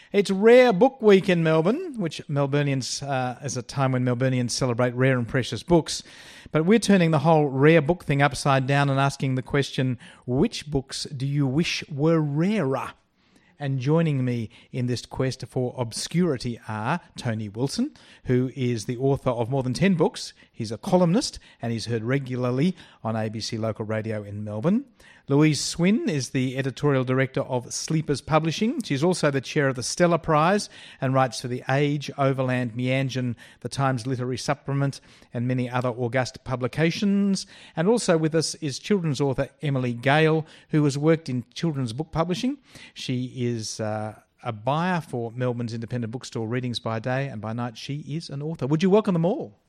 It's Rare Book Week in Melbourne, which Melburnians is a time when Melburnians celebrate rare and precious books. But we're turning the whole rare book thing upside down and asking the question, which books do you wish were rarer? And joining me in this quest for obscurity are Tony Wilson, who is the author of more than 10 books. He's a columnist and he's heard regularly on ABC Local Radio in Melbourne. Louise Swin is the editorial director of Sleepers Publishing. She's also the chair of the Stella Prize and writes for The Age, Overland, Meanjin, The Times Literary Supplement and many other august publications. And also with us is children's author Emily Gale, who has worked in children's book publishing. She is a buyer for Melbourne's independent bookstore Readings by Day, and by night she is an author. Would you welcome them all?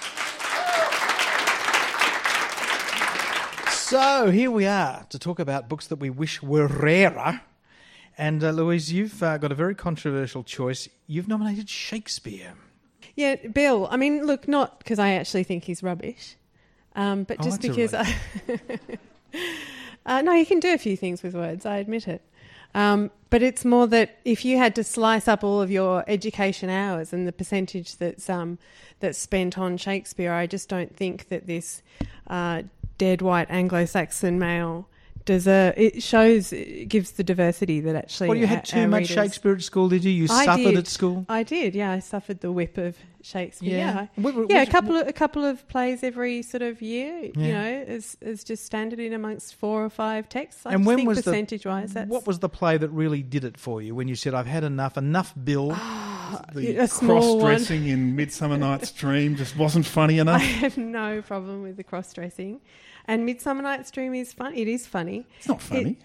So here we are to talk about books that we wish were rarer. And Louise, you've got a very controversial choice. You've nominated Shakespeare. Yeah, Bill. I mean, look, not because I actually think he's rubbish, but just because no, you can do a few things with words, I admit it. But it's more that if you had to slice up all of your education hours and the percentage that's spent on Shakespeare, I just don't think that this dead white Anglo-Saxon male gives the diversity that actually. Well, you had too much Shakespeare at school, did you? You suffered at school. I did. Yeah, I suffered the whip of Shakespeare. Yeah, a couple of plays every sort of year. Yeah. You know, is just standard in amongst 4 or 5 texts. And when was percentage-wise? What was the play that really did it for you when you said, "I've had enough, Bill"? The cross-dressing in Midsummer Night's Dream just wasn't funny enough. I have no problem with the cross-dressing. And Midsummer Night's Dream is fun. It is funny. It's not funny.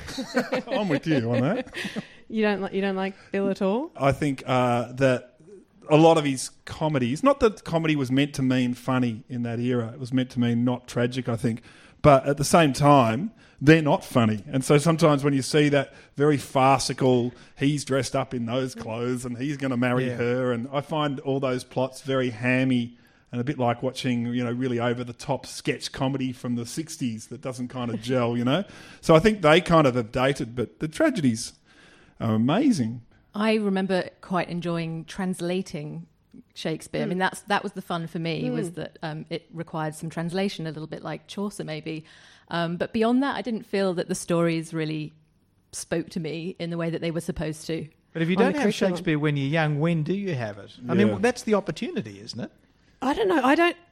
I'm with you on that. You don't like Bill at all? I think that a lot of his comedies, not that comedy was meant to mean funny in that era, it was meant to mean not tragic, I think. But at the same time, they're not funny. And so sometimes when you see that very farcical, he's dressed up in those clothes and he's going to marry her, and I find all those plots very hammy and a bit like watching, really over-the-top sketch comedy from the 60s that doesn't kind of gel, So I think they kind of have dated, but the tragedies are amazing. I remember quite enjoying translating Shakespeare. I mean, that was the fun for me, was that it required some translation, a little bit like Chaucer maybe. But beyond that, I didn't feel that the stories really spoke to me in the way that they were supposed to. But if you don't have Shakespeare when you're young, when do you have it? Yeah. I mean, that's the opportunity, isn't it? I don't know.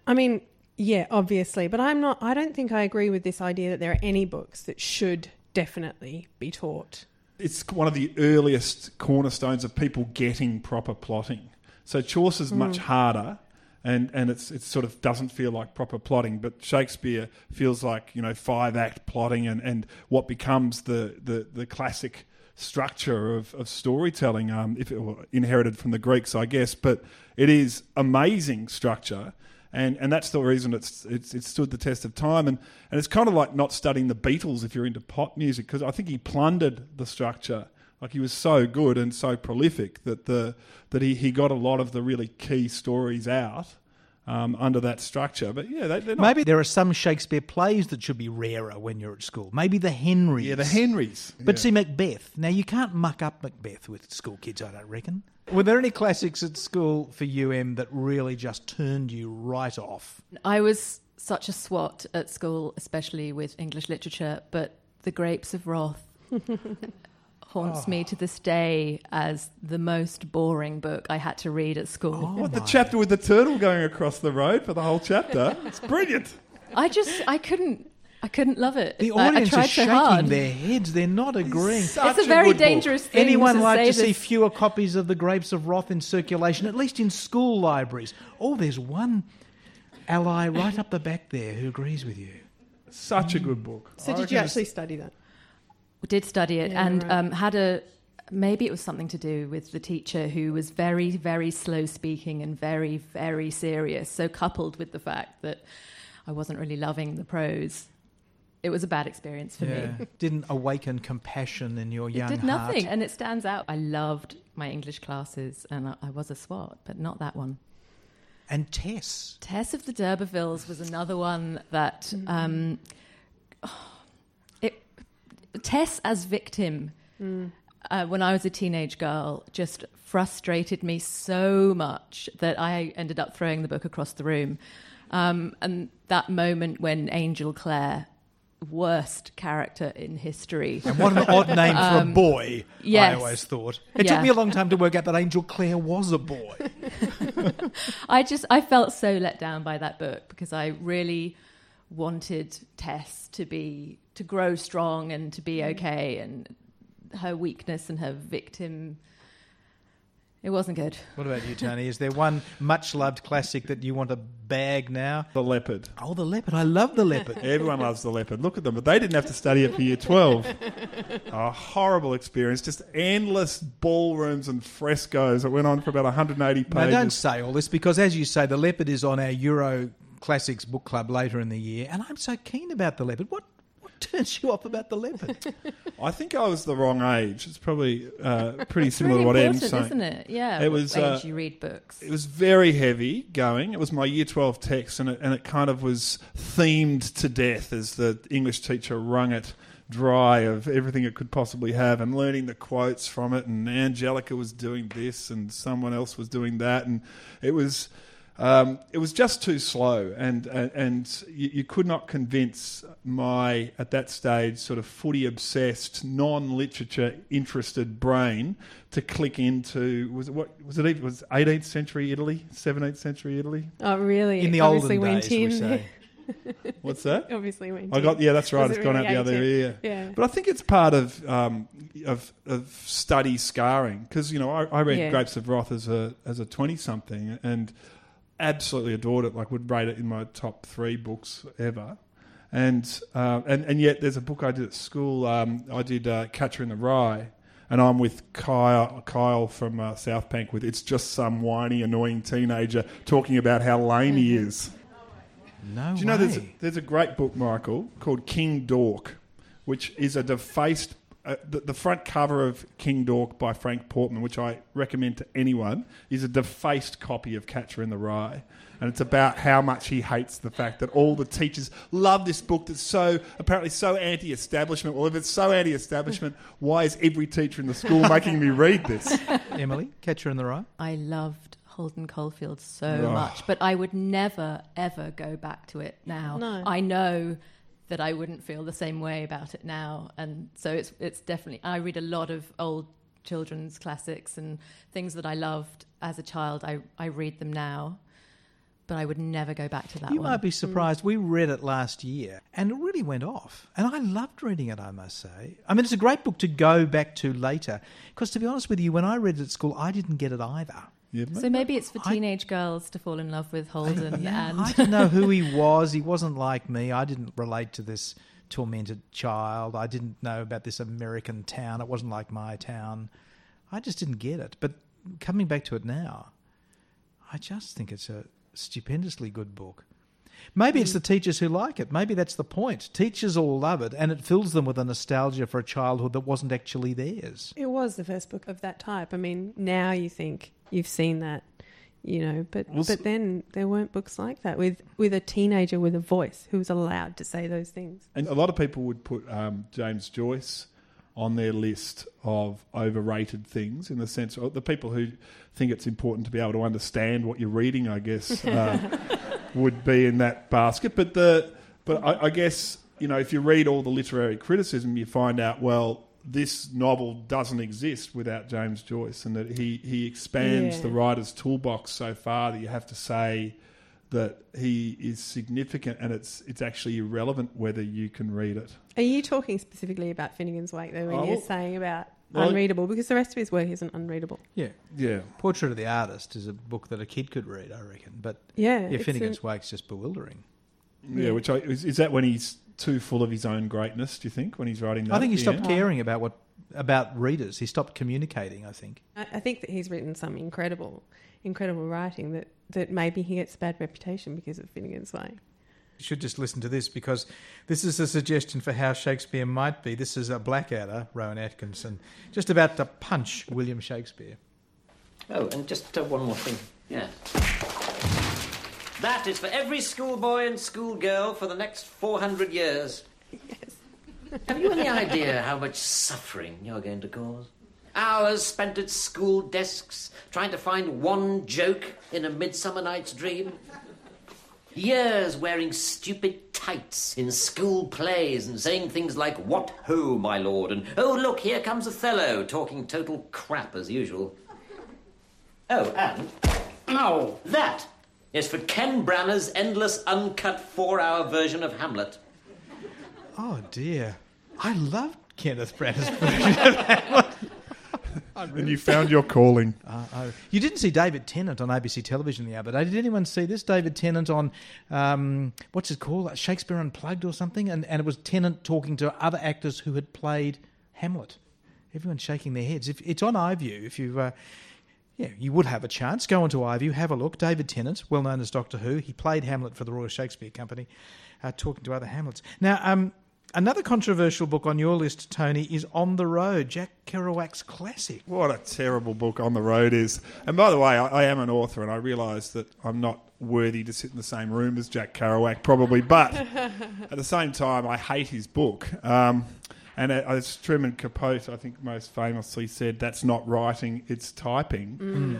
Yeah, obviously, but I don't think I agree with this idea that there are any books that should definitely be taught. It's one of the earliest cornerstones of people getting proper plotting. So Chaucer's much harder, and it sort of doesn't feel like proper plotting, but Shakespeare feels like, 5-act plotting and what becomes the classic structure of storytelling, inherited from the Greeks, I guess, but it is amazing structure, and that's the reason it's stood the test of time, and it's kind of like not studying the Beatles if you're into pop music, because I think he plundered the structure. Like, he was so good and so prolific that he got a lot of the really key stories out under that structure. But yeah, they're not. Maybe there are some Shakespeare plays that should be rarer when you're at school. Maybe the Henrys. Yeah, the Henrys. But see, Macbeth. Now, you can't muck up Macbeth with school kids, I don't reckon. Were there any classics at school for UM that really just turned you right off? I was such a swot at school, especially with English literature, but The Grapes of Wrath haunts me to this day as the most boring book I had to read at school. The chapter with the turtle going across the road for the whole chapter? It's brilliant. I couldn't love it. The audience I tried is shaking hard. their heads. They're not agreeing. It's a very dangerous thing. Anyone to like say to see this? fewer copies of The Grapes of Wrath in circulation, at least in school libraries? Oh, there's one ally right up the back there who agrees with you. Such a good book. So did you actually study that? We did study it, and maybe it was something to do with the teacher who was very, very slow speaking and very, very serious. So coupled with the fact that I wasn't really loving the prose, it was a bad experience for me. Didn't awaken compassion in your young heart. It did nothing, and it stands out. I loved my English classes, and I was a swot, but not that one. And Tess. Tess of the D'Urbervilles was another one that... Tess as victim when I was a teenage girl, just frustrated me so much that I ended up throwing the book across the room. And that moment when Angel Clare, worst character in history. And what an odd name for a boy, yes. I always thought. It took me a long time to work out that Angel Clare was a boy. I felt so let down by that book because I really wanted Tess to grow strong and to be okay, and her weakness and her victim, it wasn't good. What about you, Tony? Is there one much-loved classic that you want to bag now? The Leopard. Oh, The Leopard. I love The Leopard. Everyone loves The Leopard. Look at them. But they didn't have to study it for year 12. A horrible experience. Just endless ballrooms and frescoes that went on for about 180 pages. Now, don't say all this because, as you say, The Leopard is on our Euro Classics book club later in the year, and I'm so keen about The Leopard. What turns you off about The Leopard? I think I was the wrong age. It's probably pretty similar to what Em's saying. Isn't it? Yeah. It was age you read books. It was very heavy going. It was my year 12 text, and it kind of was themed to death as the English teacher wrung it dry of everything it could possibly have, and learning the quotes from it. And Angelica was doing this, and someone else was doing that, and it was just too slow, and you could not convince my, at that stage, sort of footy-obsessed, non-literature interested brain to click into, was it 18th century Italy, 17th century Italy? Oh, really? In the Obviously olden went days, we in. say. What's that? Obviously went that's right. Was It's it gone really out the other ear. Yeah. But I think it's part of study scarring, because I read Grapes of Wrath as a 20-something and absolutely adored it. Like, would rate it in my top 3 books ever. And yet there's a book I did at school. I did Catcher in the Rye. And I'm with Kyle from South Bank with It's Just Some Whiny, Annoying Teenager talking about how lame he is. No Do you know way. there's a great book, Michael, called King Dork, which is a defaced... the front cover of King Dork by Frank Portman, which I recommend to anyone, is a defaced copy of Catcher in the Rye. And it's about how much he hates the fact that all the teachers love this book that's apparently so anti-establishment. Well, if it's so anti-establishment, why is every teacher in the school making me read this? Emily, Catcher in the Rye? I loved Holden Caulfield so much, but I would never, ever go back to it now. No. I know that I wouldn't feel the same way about it now. And so it's definitely... I read a lot of old children's classics and things that I loved as a child. I read them now, but I would never go back to that You one. might be surprised. We read it last year, and it really went off. And I loved reading it, I must say. I mean, it's a great book to go back to later, because to be honest with you, when I read it at school, I didn't get it either. Yeah, So maybe it's for teenage girls to fall in love with Holden. I didn't know who he was. He wasn't like me. I didn't relate to this tormented child. I didn't know about this American town. It wasn't like my town. I just didn't get it. But coming back to it now, I just think it's a stupendously good book. Maybe it's the teachers who like it. Maybe that's the point. Teachers all love it, and it fills them with a nostalgia for a childhood that wasn't actually theirs. It was the first book of that type. I mean, now you think you've seen that, but then there weren't books like that with a teenager with a voice who was allowed to say those things. And a lot of people would put James Joyce on their list of overrated things, in the sense of the people who think it's important to be able to understand what you're reading, I guess, would be in that basket. But I guess, if you read all the literary criticism, you find out, well, this novel doesn't exist without James Joyce, and that he expands the writer's toolbox so far that you have to say that he is significant, and it's actually irrelevant whether you can read it. Are you talking specifically about Finnegan's Wake, though, when you're saying about unreadable? Because the rest of his work isn't unreadable. Yeah. Portrait of the Artist is a book that a kid could read, I reckon. But Finnegan's Wake's just bewildering. Yeah, which is that when he's too full of his own greatness, do you think, when he's writing that? I think he stopped end? caring about readers. He stopped communicating, I think. I think that he's written some incredible writing that maybe he gets a bad reputation because of Finnegan's Wake. You should just listen to this, because this is a suggestion for how Shakespeare might be. This is a Blackadder, Rowan Atkinson, just about to punch William Shakespeare. Oh, and just one more thing. Yeah. That is for every schoolboy and schoolgirl for the next 400 years. Yes. Have you any idea how much suffering you're going to cause? Hours spent at school desks trying to find one joke in A Midsummer Night's Dream. Years wearing stupid tights in school plays and saying things like, "What ho, my lord," and "Oh, look, here comes Othello," talking total crap as usual. Oh, and... oh, that is for Ken Branagh's endless uncut 4-hour version of Hamlet. Oh, dear. I loved Kenneth Branagh's version of Hamlet. And you found your calling. You didn't see David Tennant on ABC television the other day. Did anyone see this? David Tennant on, what's it called? Shakespeare Unplugged or something? And it was Tennant talking to other actors who had played Hamlet. Everyone's shaking their heads. It's on iView. If you... you would have a chance. Go onto iView, have a look. David Tennant, well known as Doctor Who. He played Hamlet for the Royal Shakespeare Company, talking to other Hamlets. Now, another controversial book on your list, Tony, is On the Road, Jack Kerouac's classic. What a terrible book On the Road is. And by the way, I am an author, and I realise that I'm not worthy to sit in the same room as Jack Kerouac, probably, but at the same time, I hate his book. And as Truman Capote, I think, most famously said, "That's not writing, it's typing."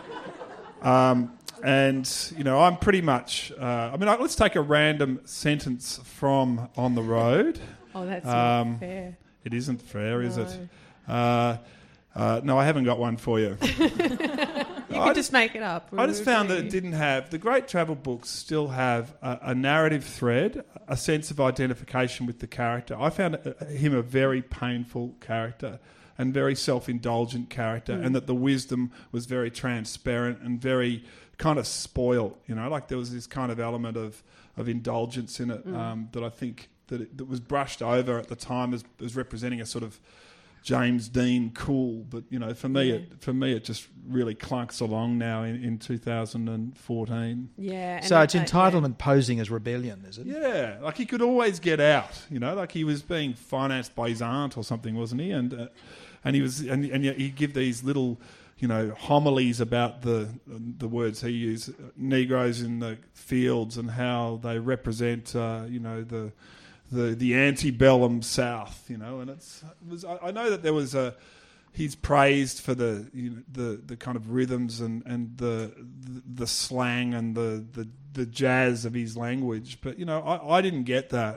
And, I'm pretty much... let's take a random sentence from On the Road. Oh, that's not fair. It isn't fair, is it? No, I haven't got one for you. You could just make it up. I just found that it didn't have... The great travel books still have a narrative thread, a sense of identification with the character. I found him a very painful character and very self-indulgent character, and that the wisdom was very transparent and very kind of spoiled. Like there was this kind of element of indulgence in it that I think that was brushed over at the time as representing a sort of James Dean cool, but for me it just really clunks along now in 2014. Yeah. So it's entitlement posing as rebellion, is it? Yeah, like he could always get out. Like he was being financed by his aunt or something, wasn't he? And he was, and yet he'd give these little, homilies about the words he used, Negroes in the fields and how they represent, the antebellum South, and I know that there was he's praised for the kind of rhythms and the slang and the jazz of his language, but I didn't get that.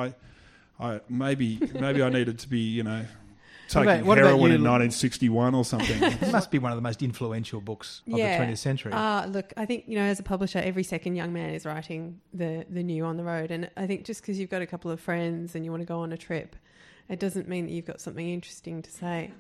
I maybe I needed to be taking heroin in 1961 or something. It must be one of the most influential books of the 20th century. Look, I think, as a publisher, every second young man is writing the new On the Road. And I think just because you've got a couple of friends and you want to go on a trip, it doesn't mean that you've got something interesting to say.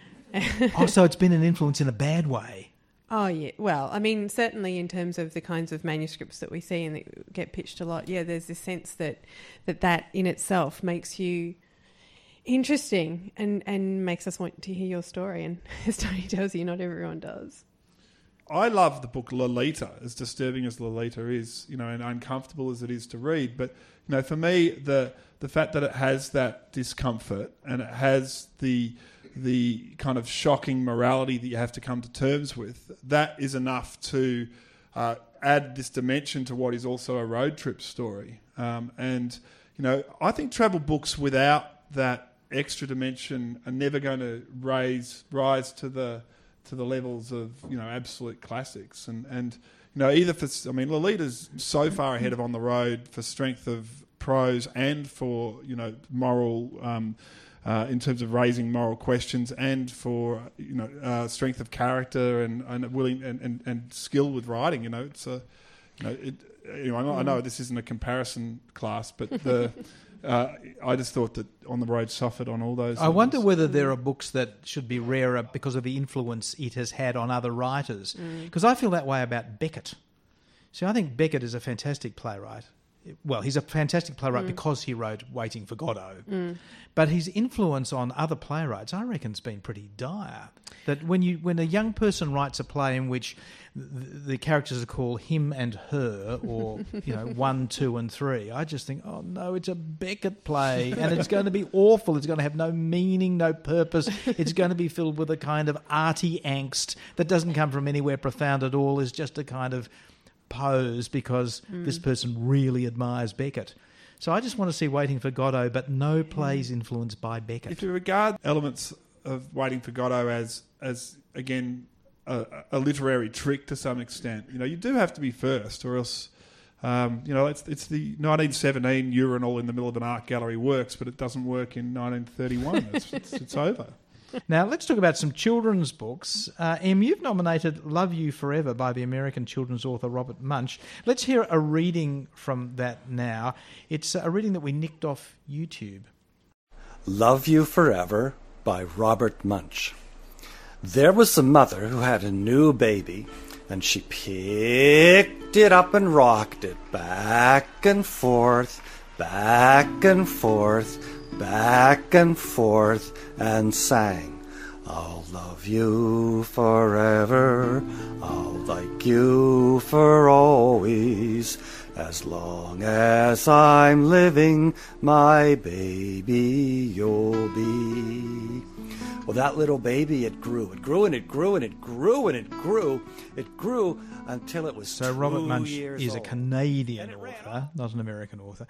So it's been an influence in a bad way. Oh, yeah. Well, certainly in terms of the kinds of manuscripts that we see and that get pitched a lot, there's this sense that in itself makes you interesting and makes us want to hear your story. And as Tony tells you, not everyone does. I love the book Lolita, as disturbing as Lolita is, and uncomfortable as it is to read. But, for me, the fact that it has that discomfort and it has the kind of shocking morality that you have to come to terms with, that is enough to add this dimension to what is also a road trip story. And I think travel books without that extra dimension are never going to rise to the levels of absolute classics, and either for Lolita's so far ahead of On the Road for strength of prose and for moral in terms of raising moral questions and for strength of character and willing and skill with writing. It's a I know this isn't a comparison class, but I just thought that On the Road suffered on all those. I wonder whether there are books that should be rarer because of the influence it has had on other writers. Because I feel that way about Beckett. See, I think Beckett is a fantastic playwright. Well, he's a fantastic playwright because he wrote Waiting for Godot. But his influence on other playwrights, I reckon, has been pretty dire. That when a young person writes a play in which the characters are called him and her, or 1, 2, and 3, I just think, oh no, it's a Beckett play, and it's going to be awful. It's going to have no meaning, no purpose. It's going to be filled with a kind of arty angst that doesn't come from anywhere profound at all. It's just a kind of pose because this person really admires Beckett. So I just want to see Waiting for Godot, but no plays influenced by Beckett. If you regard elements of Waiting for Godot as again a literary trick to some extent. You do have to be first, or else. It's the 1917 urinal in the middle of an art gallery works, but it doesn't work in 1931. It's over. Now, let's talk about some children's books. Em, you've nominated Love You Forever by the American children's author Robert Munsch. Let's hear a reading from that now. It's a reading that we nicked off YouTube. Love You Forever by Robert Munsch. There was a mother who had a new baby, and she picked it up and rocked it back and forth, back and forth, back and forth, and sang, I'll love you forever, I'll like you for always, as long as I'm living, my baby you'll be. Well, that little baby, it grew and it grew and it grew and it grew. It grew until it was so 2 Robert Munsch years is old. a Canadian author, not an American author.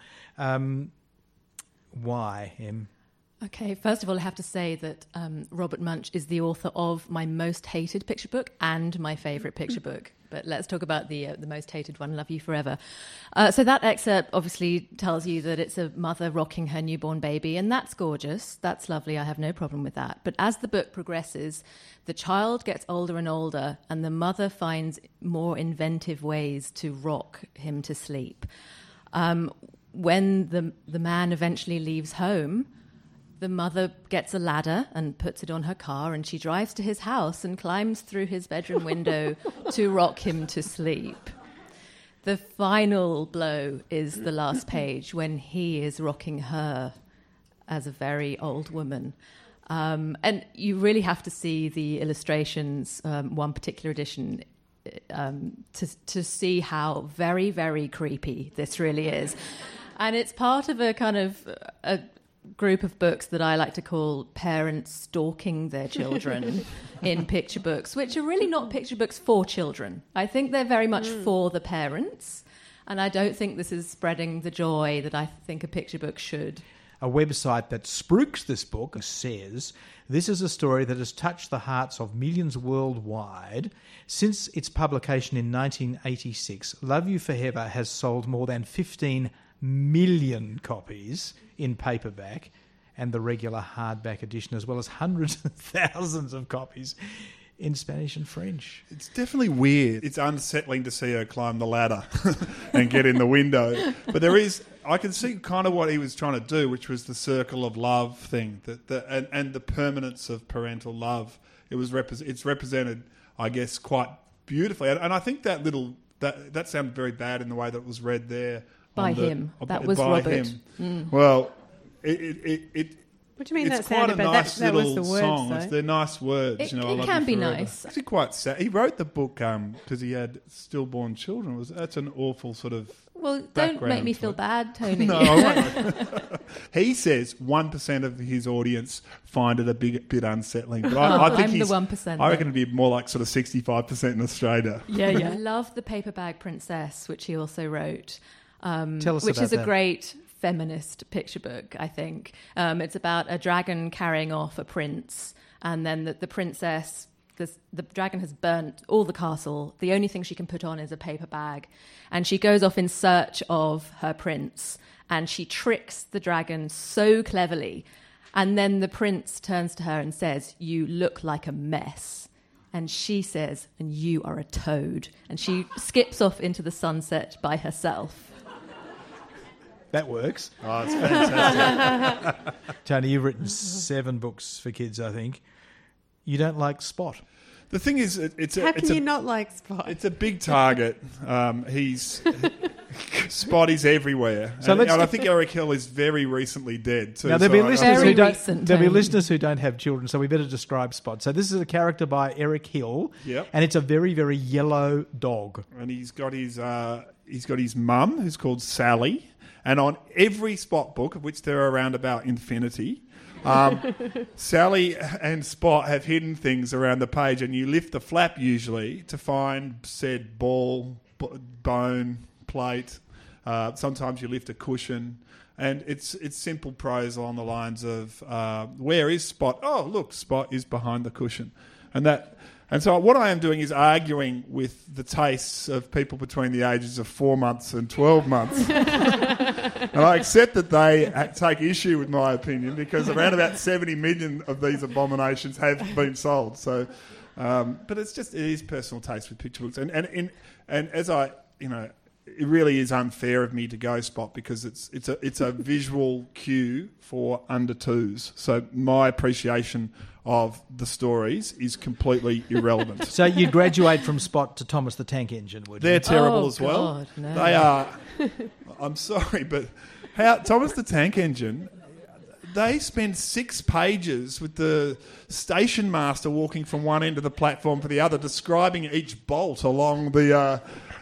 Why, Em? Okay, first of all, I have to say that Robert Munsch is the author of my most hated picture book and my favourite picture book. But let's talk about the most hated one, Love You Forever. So that excerpt obviously tells you that it's a mother rocking her newborn baby, and that's gorgeous. That's lovely. I have no problem with that. But as the book progresses, the child gets older and older, and the mother finds more inventive ways to rock him to sleep. When the man eventually leaves home, the mother gets a ladder and puts it on her car, and she drives to his house and climbs through his bedroom window to rock him to sleep. The final blow is the last page when he is rocking her as a very old woman. And you really have to see the illustrations, one particular edition, to see how very, very creepy this really is. And it's part of a kind of a group of books that I like to call parents stalking their children in picture books, which are really not picture books for children. I think they're very much for the parents, and I don't think this is spreading the joy that I think a picture book should. A website that spruiks this book says, this is a story that has touched the hearts of millions worldwide. Since its publication in 1986, Love You Forever has sold more than 15 million copies in paperback and the regular hardback edition, as well as hundreds of thousands of copies in Spanish and French. It's definitely weird. It's unsettling to see her climb the ladder and get in the window. But I can see kind of what he was trying to do, which was the circle of love thing, and the permanence of parental love. It's represented, I guess, quite beautifully. And I think that sounded very bad in the way that it was read there. By him. That was by Robert. Him. Well, What do you mean it's that quite sounded a bad? nice That was little the words, song. though. They're nice words. It I love can you be forever. nice. Actually, quite sad. He wrote the book because he had stillborn children. That's an awful sort of. Well, don't background make me to feel it. bad, Tony. No, I won't. He says 1% of his audience find it a bit unsettling. But I think I'm the 1%. I reckon it'd be more like sort of 65% in Australia. Yeah. I love The Paper Bag Princess, which he also wrote. Tell us which about is a that. great feminist picture book, I think. It's about a dragon carrying off a prince, and then the princess, the dragon has burnt all the castle. The only thing she can put on is a paper bag, and she goes off in search of her prince, and she tricks the dragon so cleverly, and then the prince turns to her and says, "You look like a mess." And she says, "And you are a toad." And she skips off into the sunset by herself. That works. Oh, it's fantastic. Tony, you've written 7 books for kids, I think. You don't like Spot. The thing is, How can you not like Spot? it's a big target. Spot is everywhere. So and let's- I think Eric Hill is very recently dead too. Now, there'll be so I- listeners Very who don't. recent, There'll be Tony. listeners who don't have children, so we better describe Spot. So this is a character by Eric Hill, Yep. and it's a very, very yellow dog. and he's got his mum, who's called Sally, and on every Spot book, of which there are around about infinity, Sally and Spot have hidden things around the page, and you lift the flap usually to find said ball, bone, plate, Sometimes you lift a cushion. And it's simple prose along the lines of, where is Spot? Oh, look, Spot is behind the cushion. And so what I am doing is arguing with the tastes of people between the ages of 4 months and 12 months. And I accept that they take issue with my opinion, because around about 70 million of these abominations have been sold. So, but it is personal taste with picture books. And as I, it really is unfair of me to go Spot, because it's a visual cue for under twos. So my appreciation of the stories is completely irrelevant. So you'd graduate from Spot to Thomas the Tank Engine, would you? They're terrible as well. God, no. They are. I'm sorry, but Thomas the Tank Engine, they spend 6 pages with the station master walking from one end of the platform to the other, describing each bolt along the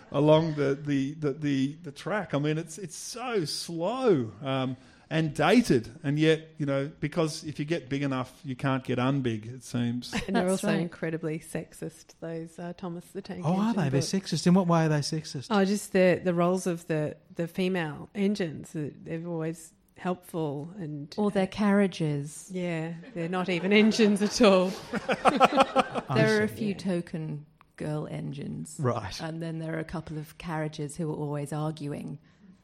track. I mean, it's so slow and dated, and yet, because if you get big enough, you can't get unbig, it seems. And they're That's also right. incredibly sexist, those Thomas the Tank Oh, are Engine they? They're books. sexist. In what way are they sexist? Oh, just the roles of the female engines. They're always helpful and... Or their carriages. Yeah, they're not even engines at all. There are a few token girl engines. Right. And then there are a couple of carriages who are always arguing.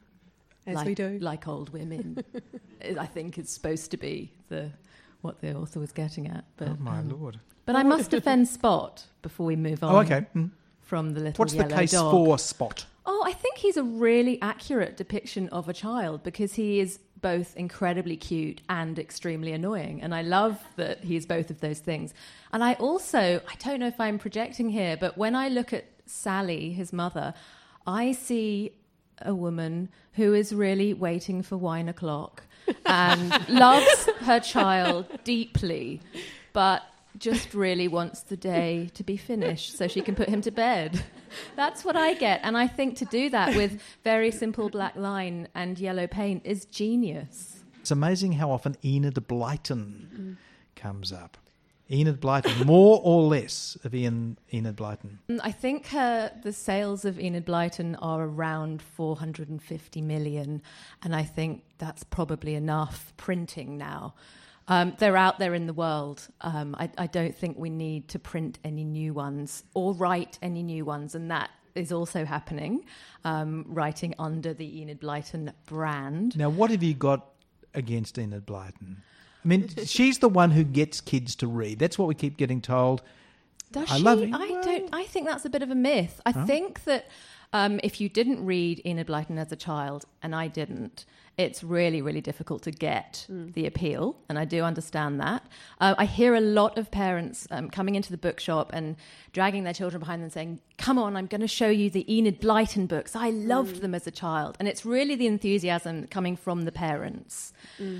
As we do. Like old women. I think it's supposed to be what the author was getting at. But, Oh, my Lord. But I must defend Spot before we move on Oh, okay. from the little What's the yellow case dog. for Spot? Oh, I think he's a really accurate depiction of a child, because he is both incredibly cute and extremely annoying. And I love that he's both of those things. And I don't know if I'm projecting here, but when I look at Sally, his mother, I see a woman who is really waiting for wine o'clock and loves her child deeply, but just really wants the day to be finished so she can put him to bed. That's what I get. And I think to do that with very simple black line and yellow paint is genius. It's amazing how often Enid Blyton comes up. Enid Blyton, more or less of Enid Blyton? I think the sales of Enid Blyton are around 450 million, and I think that's probably enough printing now. They're out there in the world. I don't think we need to print any new ones or write any new ones, and that is also happening, writing under the Enid Blyton brand. Now, what have you got against Enid Blyton? I mean, she's the one who gets kids to read. That's what we keep getting told. Does I she? love it. I think that's a bit of a myth. I think that if you didn't read Enid Blyton as a child, and I didn't, it's really, really difficult to get the appeal, and I do understand that. I hear a lot of parents coming into the bookshop and dragging their children behind them saying, come on, I'm going to show you the Enid Blyton books. I loved them as a child. And it's really the enthusiasm coming from the parents.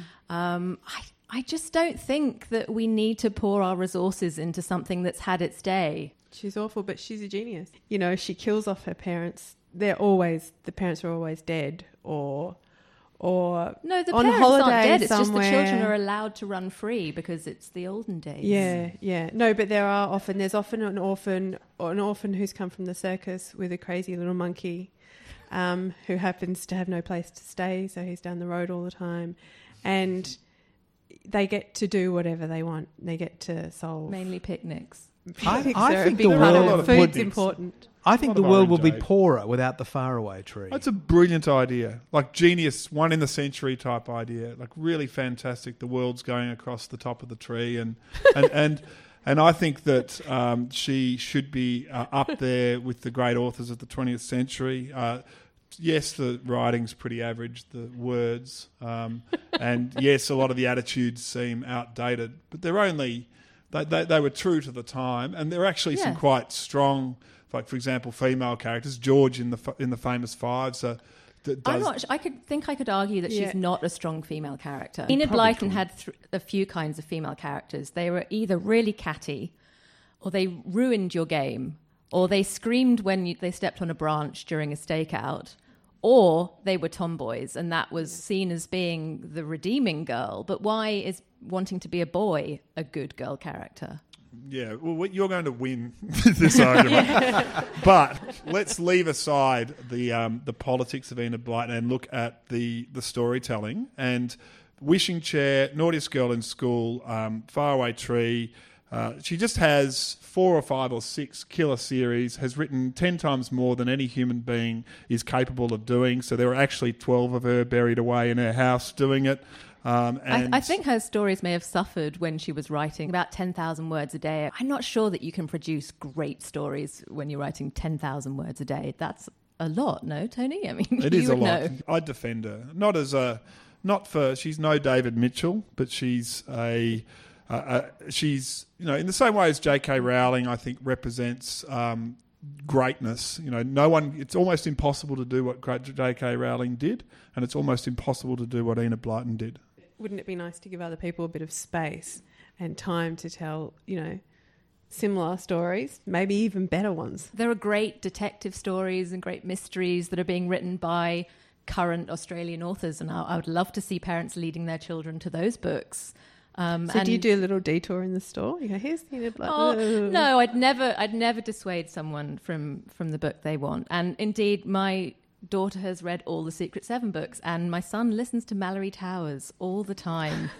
I just don't think that we need to pour our resources into something that's had its day. She's awful, but she's a genius. She kills off her parents. The parents are always dead or No, the on parents holiday aren't dead. It's just the somewhere. children are allowed to run free because it's the olden days. Yeah. No, but there's often an orphan who's come from the circus with a crazy little monkey who happens to have no place to stay, so he's down the road all the time. And they get to do whatever they want. They get to solve. Mainly picnics. I Picnics are a think big the part world of food's puddings. important. I think A the lot of world will be orange, eh? poorer without the faraway tree. That's a brilliant idea. Like genius, one in the century type idea. Like really fantastic. The world's going across the top of the tree, and I think that she should be up there with the great authors of the 20th century. Yes, the writing's pretty average, the words, and yes, a lot of the attitudes seem outdated, but they're only they were true to the time, and there are actually some Yeah. quite strong, like for example, female characters. George in the famous Five, so I'm not. I could argue that Yeah. she's not a strong female character. Enid Blyton had a few kinds of female characters. They were either really catty, or they ruined your game, or they screamed when they stepped on a branch during a stakeout, or they were tomboys, and that was seen as being the redeeming girl. But why is wanting to be a boy a good girl character? Yeah, well, you're going to win this argument. But let's leave aside the politics of Enid Blyton and look at the storytelling. And Wishing Chair, Naughtiest Girl in School, Faraway Tree. She just has 4 or 5 or 6 killer series, has written 10 times more than any human being is capable of doing. So there are actually 12 of her buried away in her house doing it. And I think her stories may have suffered when she was writing about 10,000 words a day. I'm not sure that you can produce great stories when you're writing 10,000 words a day. That's a lot, no, Tony? I mean, it you is a would lot. know. I'd defend her. She's no David Mitchell, but she's she's, in the same way as J.K. Rowling, I think, represents greatness. It's almost impossible to do what great J.K. Rowling did, and it's almost impossible to do what Enid Blyton did. Wouldn't it be nice to give other people a bit of space and time to tell, similar stories, maybe even better ones? There are great detective stories and great mysteries that are being written by current Australian authors, and I would love to see parents leading their children to those books. So do you do a little detour in the store? You go, here's the Enid Blyton. No, I'd never dissuade someone from the book they want. And indeed, my daughter has read all the Secret Seven books, and my son listens to Mallory Towers all the time.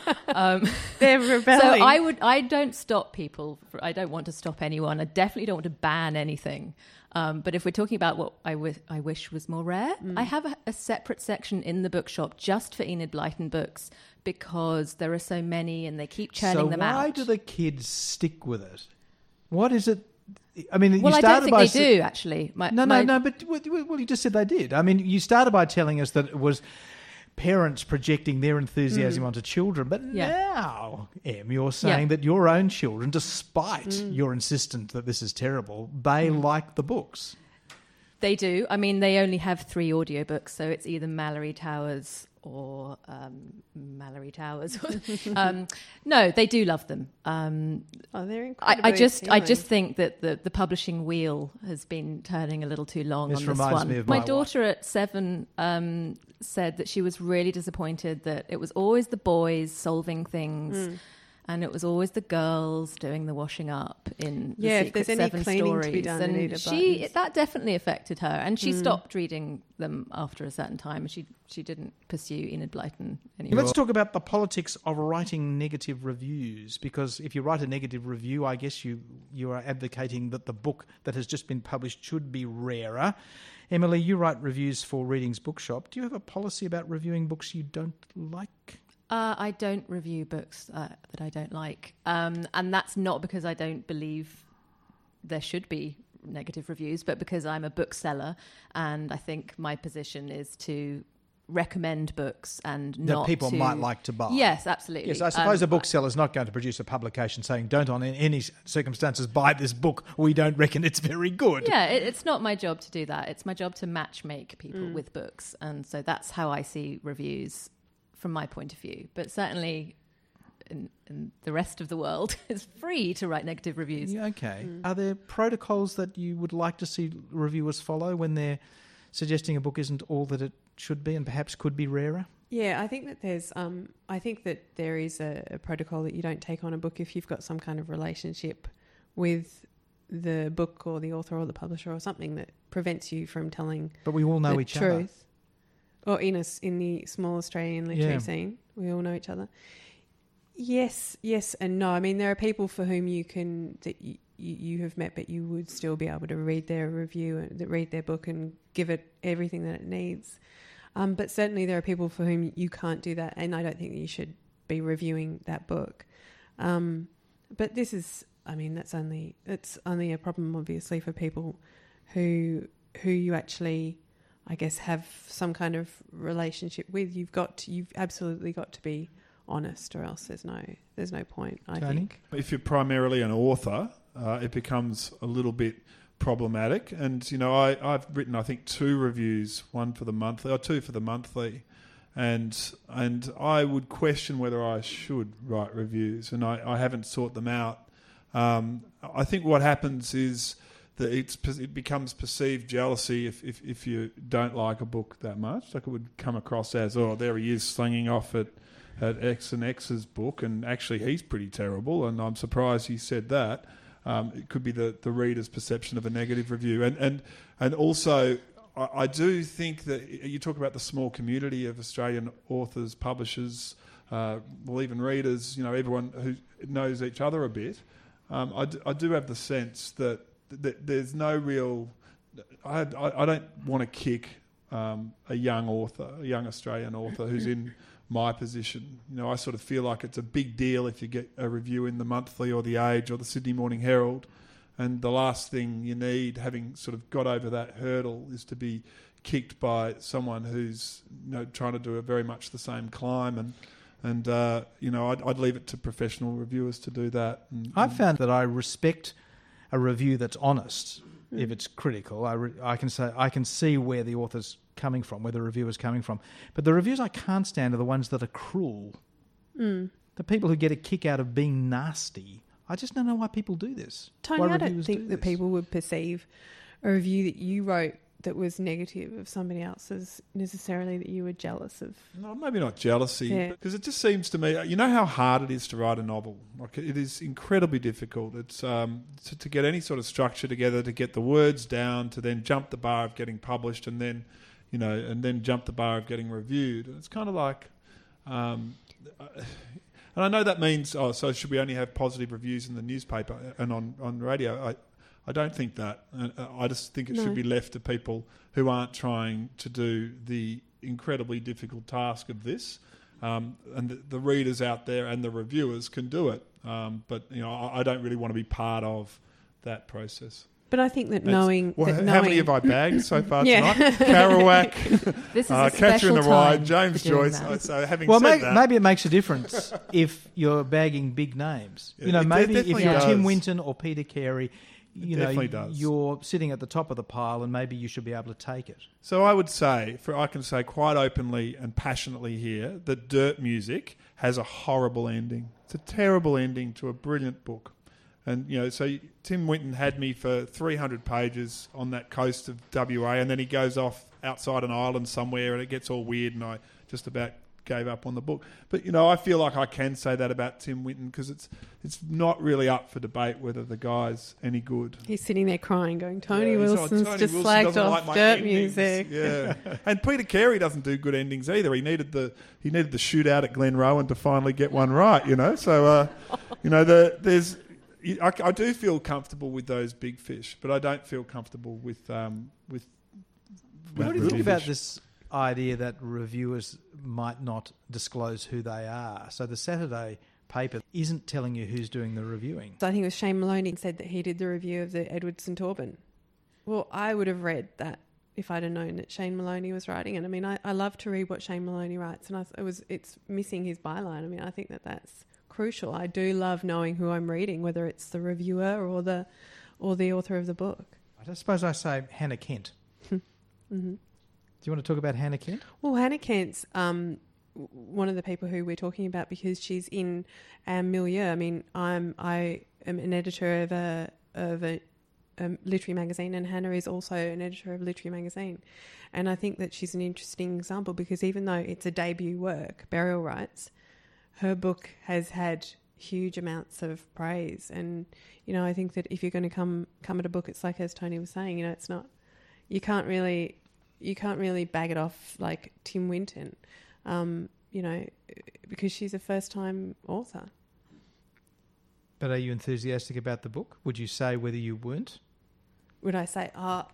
They're rebelling. So I don't stop people. I don't want to stop anyone. I definitely don't want to ban anything. But if we're talking about what I wish was more rare, I have a separate section in the bookshop just for Enid Blyton books because there are so many and they keep churning them out. So why do the kids stick with it? What is it? I mean, well, you I started don't think they do, actually. No, but you just said they did. I mean, you started by telling us that it was parents projecting their enthusiasm onto children, but now, Em, you're saying that your own children, despite your insistence that this is terrible, they like the books. They do. I mean, they only have 3 audiobooks, so it's either Mallory Towers or Mallory Towers. No, they do love them. They're incredibly I just think that the publishing wheel has been turning a little too long on this one. Reminds me of my daughter at 7 said that she was really disappointed that it was always the boys solving things. And it was always the girls doing the washing up in the Secret if there's any Seven cleaning stories. to be done, And that definitely affected her. And she stopped reading them after a certain time. She didn't pursue Enid Blyton anymore. Let's talk about the politics of writing negative reviews, because if you write a negative review, I guess you are advocating that the book that has just been published should be rarer. Emily, you write reviews for Readings Bookshop. Do you have a policy about reviewing books you don't like? I don't review books that I don't like. And that's not because I don't believe there should be negative reviews, but because I'm a bookseller and I think my position is to recommend books and not that people to... might like to buy. Yes, absolutely. Yes, I suppose a bookseller's not going to produce a publication saying, don't on any circumstances buy this book, we don't reckon it's very good. Yeah, it's not my job to do that. It's my job to matchmake people with books. And so that's how I see reviews from my point of view. But certainly in the rest of the world, it's free to write negative reviews. Yeah, okay. Are there protocols that you would like to see reviewers follow when they're suggesting a book isn't all that it should be and perhaps could be rarer? Yeah, I think that there is a protocol that you don't take on a book if you've got some kind of relationship with the book or the author or the publisher or something that prevents you from telling But we all know the each truth. other. Or in the small Australian literary scene, we all know each other. Yes and no. I mean, there are people for whom you have met, but you would still be able to read their review and read their book and give it everything that it needs. But certainly there are people for whom you can't do that, and I don't think that you should be reviewing that book. But this is, I mean, it's only a problem, obviously, for people who you actually, I guess, have some kind of relationship with. You've absolutely got to be honest, or else there's no point, I think. If you're primarily an author, it becomes a little bit problematic. And, I've written, I think, 2 reviews, 1 for the monthly, or 2 for the monthly. And I would question whether I should write reviews, and I haven't sought them out. I think what happens is that it becomes perceived jealousy if you don't like a book that much. Like, it would come across as, oh, there he is slinging off at at X and X's book, and actually he's pretty terrible, and I'm surprised he said that. It could be the reader's perception of a negative review. And also, I do think that you talk about the small community of Australian authors, publishers, well, even readers, everyone who knows each other a bit. I do have the sense that there's no real... I don't want to kick a young Australian author who's in my position. I sort of feel like it's a big deal if you get a review in the Monthly or the Age or the Sydney Morning Herald, and the last thing you need, having sort of got over that hurdle, is to be kicked by someone who's trying to do very much the same climb. And I'd leave it to professional reviewers to do that. I've found that I respect a review that's honest. If it's critical, I can see where the author's coming from, where the reviewer's coming from. But the reviews I can't stand are the ones that are cruel. The people who get a kick out of being nasty. I just don't know why people do this. Tony, I don't think that people would perceive a review that you wrote that was negative of somebody else's necessarily that you were jealous of. No, maybe not jealousy, because it just seems to me, how hard it is to write a novel. Like, it is incredibly difficult. It's to get any sort of structure together, to get the words down, to then jump the bar of getting published, and then jump the bar of getting reviewed. And it's kind of like, and I know that means, so should we only have positive reviews in the newspaper and on radio? I don't think that. I just think it should be left to people who aren't trying to do the incredibly difficult task of this. And the readers out there and the reviewers can do it. But I don't really want to be part of that process. But I think that knowing... How many have I bagged so far tonight? Kerouac, this is a Catcher in the Rye, time James Joyce. that. So having said that... maybe it makes a difference if you're bagging big names. Maybe if you're Tim Winton or Peter Carey... you're sitting at the top of the pile, and maybe you should be able to take it. So I would say, I can say quite openly and passionately here, that Dirt Music has a horrible ending. It's a terrible ending to a brilliant book. And, so Tim Winton had me for 300 pages on that coast of WA, and then he goes off outside an island somewhere and it gets all weird, and I just about gave up on the book. But, I feel like I can say that about Tim Winton, because it's not really up for debate whether the guy's any good. He's sitting there crying, going, Tony Wilson's just slagged off Dirt Music. Yeah. And Peter Carey doesn't do good endings either. He needed the shootout at Glenrowan to finally get one right, So, there's... I do feel comfortable with those big fish, but I don't feel comfortable with what do you think about this idea that reviewers might not disclose who they are? So the Saturday paper isn't telling you who's doing the reviewing. I think it was Shane Maloney said that he did the review of the Edward St Aubyn. Well, I would have read that if I'd have known that Shane Maloney was writing. And I mean, I love to read what Shane Maloney writes, and it's missing his byline. I mean, I think that's crucial. I do love knowing who I'm reading, whether it's the reviewer or the author of the book. I suppose I say Hannah Kent. Mm-hmm. Do you want to talk about Hannah Kent? Well, Hannah Kent's one of the people who we're talking about because she's in our milieu. I mean, I am an editor of a literary magazine, and Hannah is also an editor of a literary magazine. And I think that she's an interesting example because even though it's a debut work, Burial Rites, her book has had huge amounts of praise. And, I think that if you're going to come at a book, it's like, as Tony was saying, it's not, you can't really bag it off like Tim Winton, because she's a first-time author. But are you enthusiastic about the book? Would you say whether you weren't? Would I say,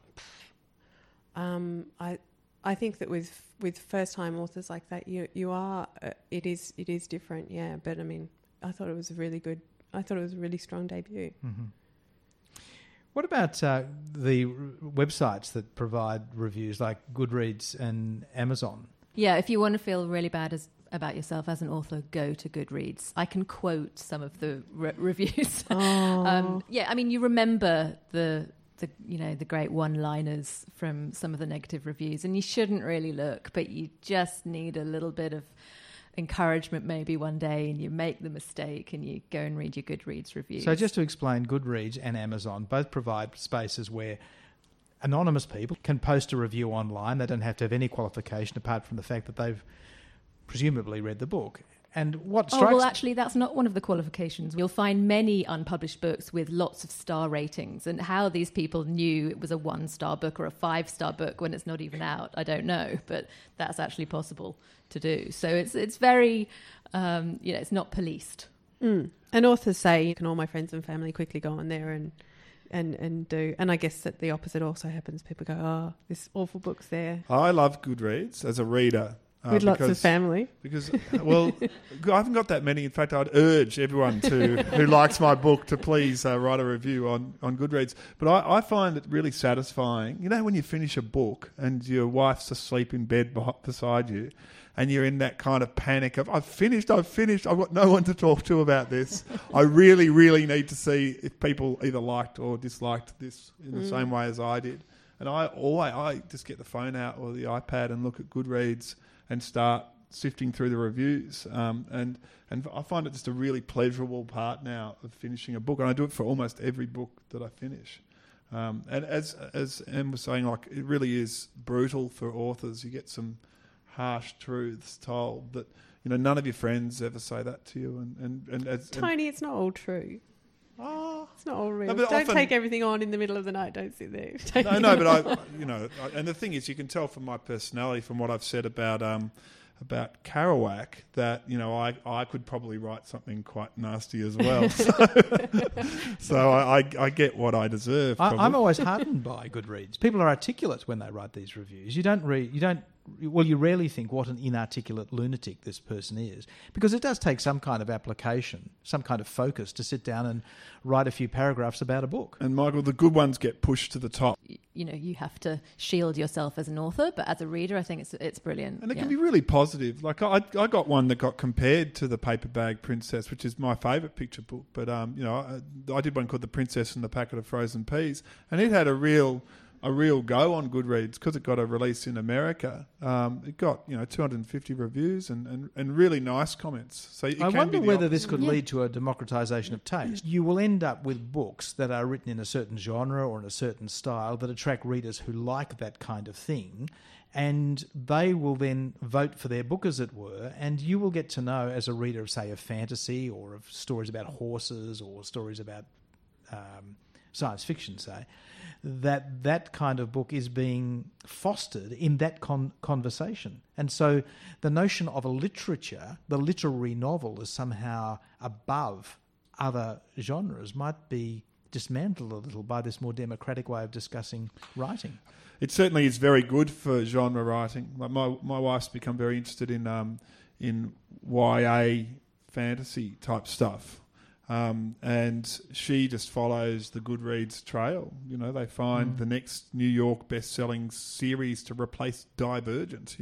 I think that with first-time authors like that, you are, it is different, yeah. But I mean, I thought it was a really strong debut. Mm-hmm. What about the websites that provide reviews like Goodreads and Amazon? Yeah, if you want to feel really bad about yourself as an author, go to Goodreads. I can quote some of the reviews. You remember the great one-liners from some of the negative reviews, and you shouldn't really look, but you just need a little bit of encouragement maybe one day, and you make the mistake and you go and read your Goodreads reviews. So just to explain, Goodreads and Amazon both provide spaces where anonymous people can post a review online. They don't have to have any qualification apart from the fact that they've presumably read the book. And what Oh, strikes well, actually, that's not one of the qualifications. You'll find many unpublished books with lots of star ratings, and how these people knew it was a 1-star book or a 5-star book when it's not even out, I don't know, but that's actually possible to do. So it's very, it's not policed. And authors say, can all my friends and family quickly go on there and do, and I guess that the opposite also happens. People go, oh, this awful book's there. I love Goodreads as a reader. With lots of family. Because, well, I haven't got that many. In fact, I'd urge everyone who likes my book to please write a review on Goodreads. But I find it really satisfying. You know, when you finish a book and your wife's asleep in bed beside you and you're in that kind of panic of, I've finished, I've got no one to talk to about this. I really, really need to see if people either liked or disliked this in the same way as I did. And I just get the phone out or the iPad and look at Goodreads and start sifting through the reviews. And I find it just a really pleasurable part now of finishing a book. And I do it for almost every book that I finish. And as Em was saying, like, it really is brutal for authors. You get some harsh truths told that, none of your friends ever say that to you. Tony, it's not all true. Oh, it's not all real. No, don't take everything on in the middle of the night. Don't sit there. No, but and the thing is, you can tell from my personality, from what I've said about Kerouac, that I could probably write something quite nasty as well. So I get what I deserve. I'm always heartened by Goodreads. People are articulate when they write these reviews. You rarely think what an inarticulate lunatic this person is, because it does take some kind of application, some kind of focus to sit down and write a few paragraphs about a book. And Michael, the good ones get pushed to the top. You have to shield yourself as an author, but as a reader, I think it's brilliant. And it can be really positive. Like I got one that got compared to The Paper Bag Princess, which is my favourite picture book. But I did one called The Princess and the Packet of Frozen Peas, and it had a real go on Goodreads because it got a release in America. It got 250 reviews and really nice comments. So I wonder whether this could lead to a democratisation of taste. You will end up with books that are written in a certain genre or in a certain style that attract readers who like that kind of thing, and they will then vote for their book, as it were, and you will get to know, as a reader of, say, of fantasy or of stories about horses or stories about science fiction, say, that kind of book is being fostered in that conversation. And so the notion of a literature, the literary novel, is somehow above other genres might be dismantled a little by this more democratic way of discussing writing. It certainly is very good for genre writing. Like my wife's become very interested in YA fantasy type stuff. And she just follows the Goodreads trail. They find the next New York best-selling series to replace Divergent.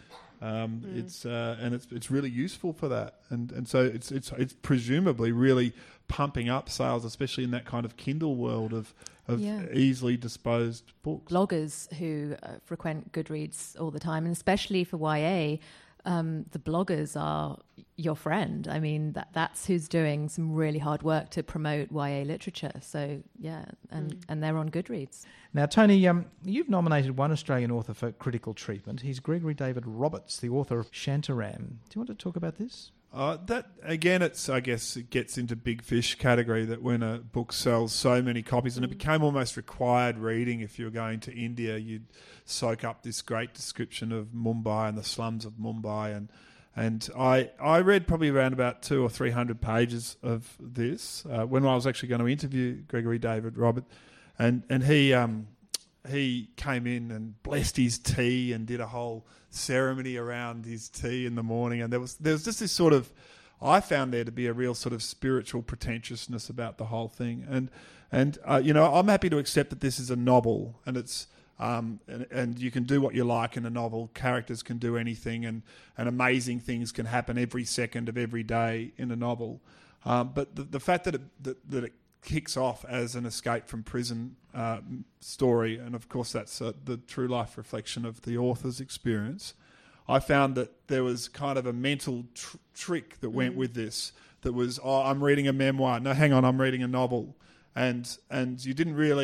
It's really useful for that, and so it's presumably really pumping up sales, especially in that kind of Kindle world of easily disposed books. Bloggers who frequent Goodreads all the time, and especially for YA. The bloggers are your friend. I mean, that's who's doing some really hard work to promote YA literature. So, and they're on Goodreads. Now, Tony, you've nominated one Australian author for critical treatment. He's Gregory David Roberts, the author of Shantaram. Do you want to talk about this? That again, I guess it gets into big fish category, that when a book sells so many copies, and it became almost required reading. If you were going to India, you'd soak up this great description of Mumbai and the slums of Mumbai, and I read probably around about 200 or 300 pages of this when I was actually going to interview Gregory David Roberts, and he came in and blessed his tea and did a whole ceremony around his tea in the morning, and there was just this sort of, I found there to be a real sort of spiritual pretentiousness about the whole thing, and I'm happy to accept that this is a novel, and it's and you can do what you like in a novel. Characters can do anything, and amazing things can happen every second of every day in a novel. But the fact that it kicks off as an escape from prison story, and of course that's the true life reflection of the author's experience, I found that there was kind of a mental trick that went with this, that was, I'm reading a memoir. No, hang on, I'm reading a novel. And you didn't really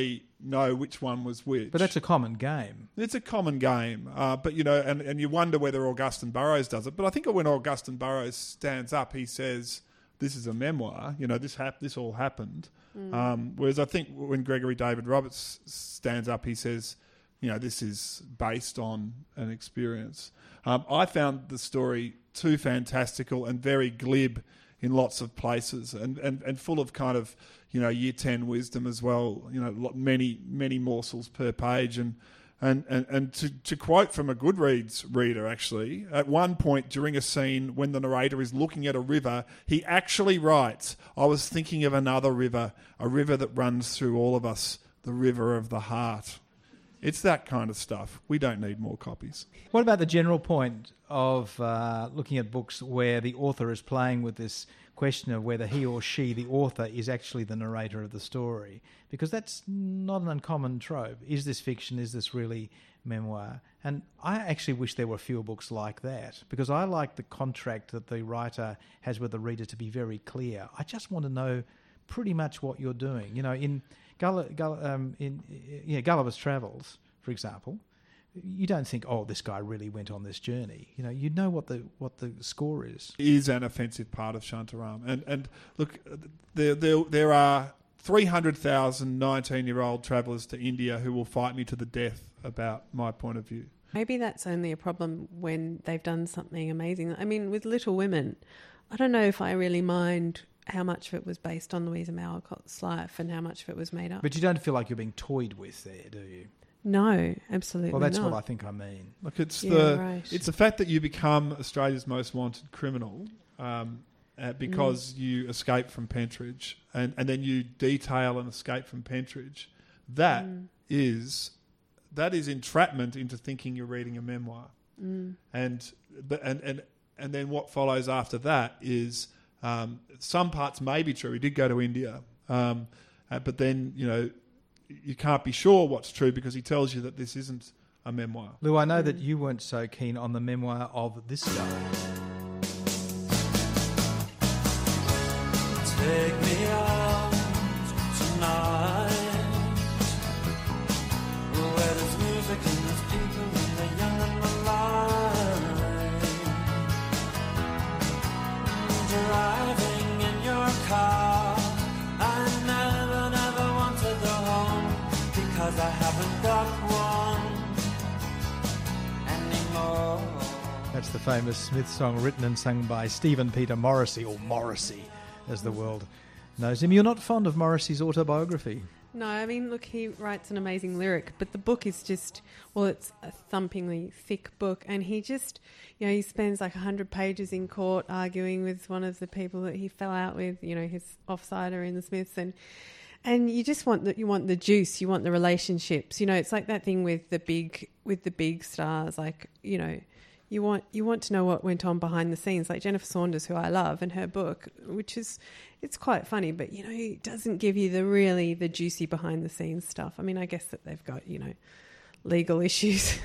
know which one was which. But that's a common game. It's a common game, but and you wonder whether Augustine Burroughs does it. But I think when Augustine Burroughs stands up, he says, "This is a memoir. This all happened." Whereas I think when Gregory David Roberts stands up, he says, "This is based on an experience." I found the story too fantastical and very glib in lots of places, and full of kind of year 10 wisdom as well. Many morsels per page, and to quote from a Goodreads reader, actually, at one point during a scene when the narrator is looking at a river, he actually writes, "I was thinking of another river, a river that runs through all of us, the river of the heart." It's that kind of stuff. We don't need more copies. What about the general point of looking at books where the author is playing with this question of whether he or she, the author, is actually the narrator of the story? Because that's not an uncommon trope. Is this fiction? Is this really memoir? And I actually wish there were fewer books like that, because I like the contract that the writer has with the reader to be very clear. I just want to know pretty much what you're doing. In Gulliver's Travels, for example, you don't think, "Oh, this guy really went on this journey." You know what the score is. Is an offensive part of Shantaram, and look, there are 300,000 19-year-old travellers to India who will fight me to the death about my point of view. Maybe that's only a problem when they've done something amazing. I mean, with Little Women, I don't know if I really mind how much of it was based on Louisa May Alcott's life and how much of it was made up. But you don't feel like you're being toyed with there, do you? No, absolutely not. Well, that's what I think I mean. Look, it's right. It's the fact that you become Australia's most wanted criminal because you escape from Pentridge, and then you detail an escape from Pentridge. That is entrapment into thinking you're reading a memoir. And then what follows after that is some parts may be true. He did go to India, but then you can't be sure what's true because he tells you that this isn't a memoir. Lou, I know that you weren't so keen on the memoir of this guy. Take me out tonight, where there's music and there's people and the young and the light. Driving in your car, I never want to go home because I haven't got one anymore. That's the famous Smith song written and sung by Stephen Peter Morrissey, or Morrissey, as the world knows him. You're not fond of Morrissey's autobiography? No, I mean, look, he writes an amazing lyric, but the book is just, well, it's a thumpingly thick book, and he just, he spends like 100 pages in court arguing with one of the people that he fell out with, his offsider in the Smiths, and you just want you want the juice, you want the relationships, it's like that thing with the big stars, like, you want to know what went on behind the scenes, like Jennifer Saunders, who I love, and her book, which is, it's quite funny, but it doesn't give you the juicy behind the scenes stuff. I mean, I guess that they've got legal issues.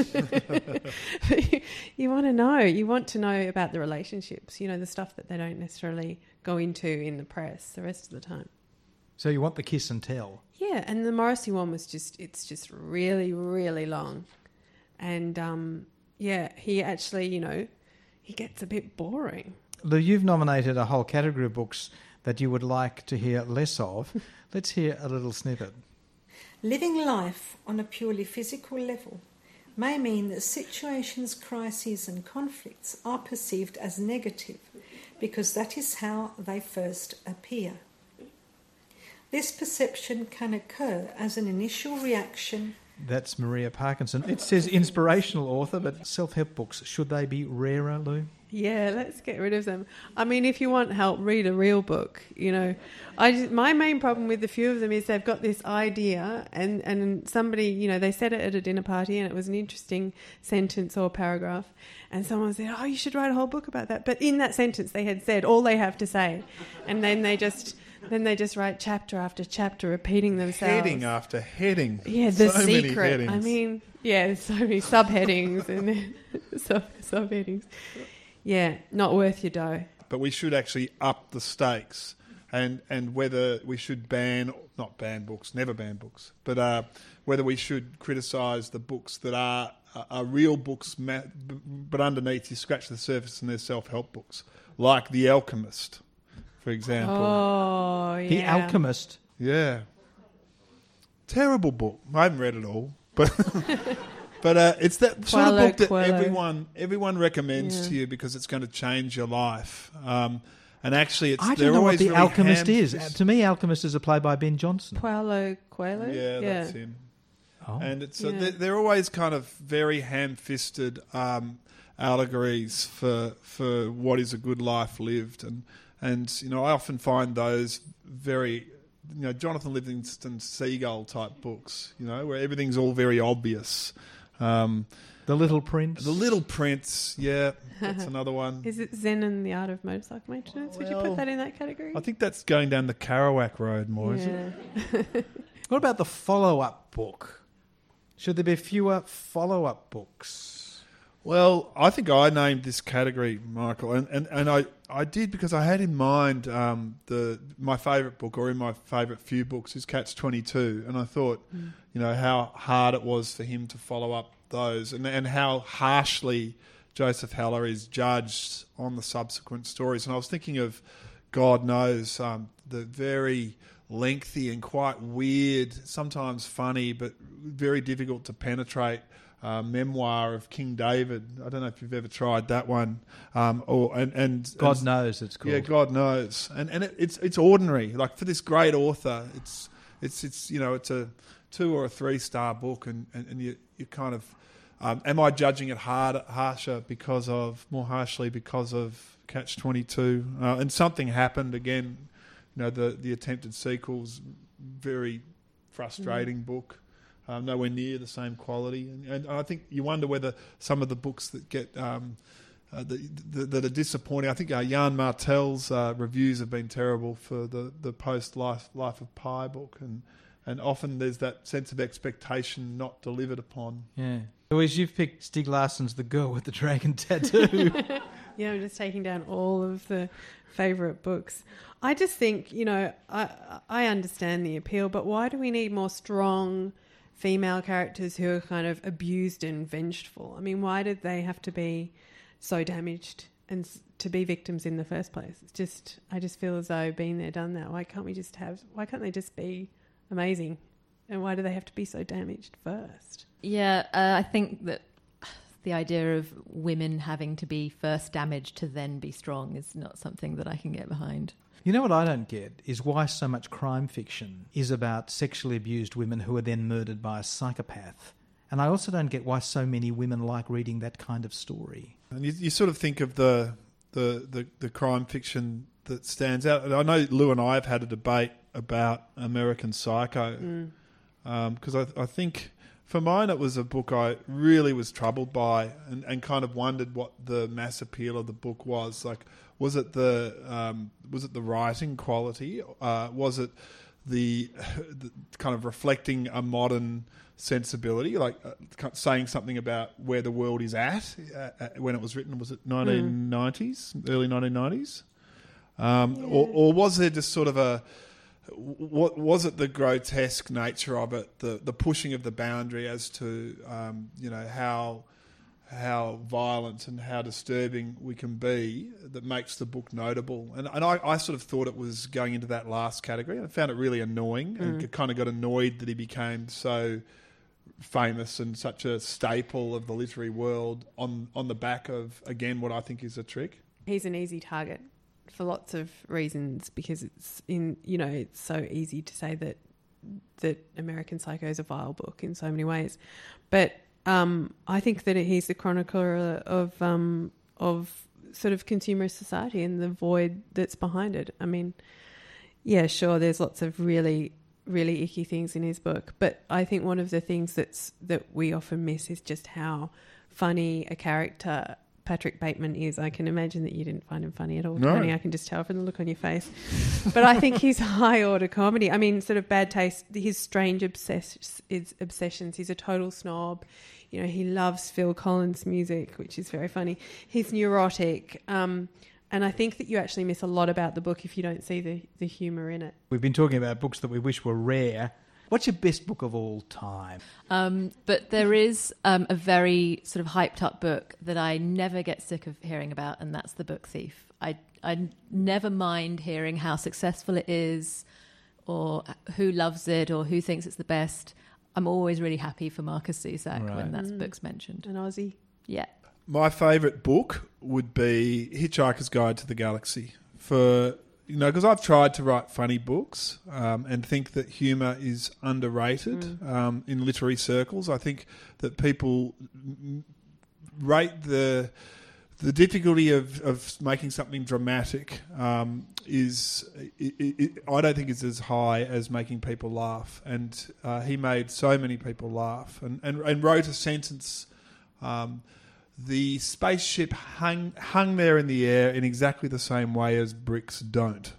You want to know about the relationships, the stuff that they don't necessarily go into in the press the rest of the time. So you want the kiss and tell. Yeah, and the Morrissey one was it's just really, really long, and he actually, he gets a bit boring. Lou, you've nominated a whole category of books that you would like to hear less of. Let's hear a little snippet. Living life on a purely physical level may mean that situations, crises and conflicts are perceived as negative because that is how they first appear. This perception can occur as an initial reaction. That's Maria Parkinson. It says inspirational author, but self-help books, should they be rarer, Lou? Yeah, let's get rid of them. I mean, if you want help, read a real book, my main problem with a few of them is they've got this idea and somebody, they said it at a dinner party and it was an interesting sentence or paragraph, and someone said, "Oh, you should write a whole book about that." But in that sentence they had said all they have to say, and then they just write chapter after chapter repeating themselves. Heading after heading. Yeah, the so secret. Many I mean, there's so many subheadings and subheadings. Yeah, not worth your dough. But we should actually up the stakes and whether we should not ban books, never ban books, but whether we should criticise the books that are real books, but underneath you scratch the surface and they're self-help books, like The Alchemist, for example. Oh, yeah. The Alchemist. Yeah. Terrible book. I haven't read it all, but but it's that sort of book that everyone recommends to you because it's going to change your life. And actually, I don't know what The Alchemist is. To me, Alchemist is a play by Ben Jonson. Paulo Coelho? Yeah, that's him. Oh. And it's they're always kind of very ham-fisted allegories for what is a good life lived. And I often find those very, Jonathan Livingston Seagull type books, where everything's all very obvious. The Little Prince. The Little Prince, yeah, that's another one. Is it Zen and the Art of Motorcycle Maintenance? Would you put that in that category? I think that's going down the Kerouac road more, isn't it? What about the follow-up book? Should there be fewer follow-up books? Well, I think I named this category, Michael, and I did because I had in mind my favourite book, or in my favourite few books, is Catch-22, and I thought, how hard it was for him to follow up those, and how harshly Joseph Heller is judged on the subsequent stories. And I was thinking of God Knows, the very lengthy and quite weird, sometimes funny, but very difficult to penetrate memoir of King David. I don't know if you've ever tried that one. God Knows, it's called. Yeah, God Knows, and it's ordinary. Like, for this great author, it's a 2 or a 3-star book, and you kind of am I judging it more harshly because of Catch-22? And something happened again. The attempted sequel's very frustrating book. Nowhere near the same quality, and I think you wonder whether some of the books that get that are disappointing. I think Jan Martel's reviews have been terrible for the post Life of Pi book, and often there's that sense of expectation not delivered upon. Yeah. Louise, you've picked Stieg Larsson's The Girl with the Dragon Tattoo. Yeah, I'm just taking down all of the favourite books. I just think, I understand the appeal, but why do we need more strong female characters who are kind of abused and vengeful? I mean, why did they have to be so damaged and to be victims in the first place? I just feel as though been there, done that. Why can't they just be amazing? And why do they have to be so damaged first? Yeah, I think that the idea of women having to be first damaged to then be strong is not something that I can get behind. You know what I don't get is why so much crime fiction is about sexually abused women who are then murdered by a psychopath. And I also don't get why so many women like reading that kind of story. And you sort of think of the crime fiction that stands out. I know Lou and I have had a debate about American Psycho, because I think for mine it was a book I really was troubled by and kind of wondered what the mass appeal of the book was. Like, was it the writing quality? Was it the kind of reflecting a modern sensibility, like saying something about where the world is at when it was written? Was it 1990s, early 1990s? Or was there just sort of was it the grotesque nature of it, the pushing of the boundary as to how violent and how disturbing we can be that makes the book notable? And I sort of thought it was going into that last category. I found it really annoying and kind of got annoyed that he became so famous and such a staple of the literary world on the back of, again, what I think is a trick. He's an easy target for lots of reasons, because it's so easy to say that American Psycho is a vile book in so many ways. But I think that he's the chronicler of sort of consumerist society and the void that's behind it. I mean, yeah, sure, there's lots of really, really icky things in his book, but I think one of the things that we often miss is just how funny a character Patrick Bateman is. I can imagine that you didn't find him funny at all, Tony. No. I can just tell from the look on your face. But I think he's high order comedy. I mean, sort of bad taste, his strange obsessions. He's a total snob. He loves Phil Collins music, which is very funny. He's neurotic. And I think that you actually miss a lot about the book if you don't see the humour in it. We've been talking about books that we wish were rare. What's your best book of all time? But there is a very sort of hyped up book that I never get sick of hearing about, and that's The Book Thief. I never mind hearing how successful it is or who loves it or who thinks it's the best. I'm always really happy for Marcus Zusak when that book's mentioned. An Aussie. Yeah. My favourite book would be Hitchhiker's Guide to the Galaxy. Because I've tried to write funny books and think that humour is underrated in literary circles. I think that people rate the difficulty of making something dramatic I don't think is as high as making people laugh. And he made so many people laugh and wrote a sentence. The spaceship hung there in the air in exactly the same way as bricks don't.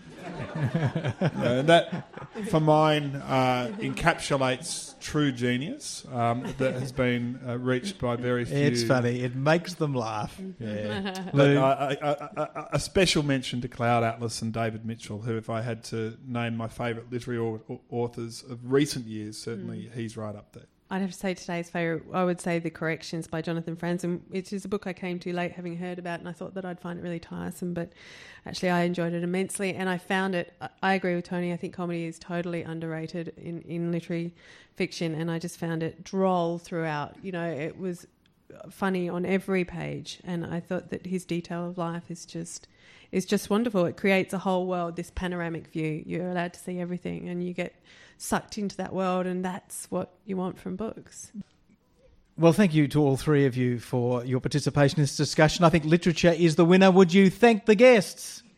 And that, for mine, encapsulates true genius that has been reached by very few. It's funny. It makes them laugh. Yeah. But a special mention to Cloud Atlas and David Mitchell, who, if I had to name my favourite literary authors of recent years, certainly he's right up there. I'd have to say today's favourite, I would say The Corrections by Jonathan Franzen, which is a book I came to late having heard about, and I thought that I'd find it really tiresome, but actually I enjoyed it immensely, and I found it, I agree with Tony, I think comedy is totally underrated in literary fiction, and I just found it droll throughout. It was funny on every page, and I thought that his detail of life is just wonderful. It creates a whole world, this panoramic view. You're allowed to see everything, and you get sucked into that world, and that's what you want from books. Well, thank you to all three of you for your participation in this discussion. I think literature is the winner. Would you thank the guests?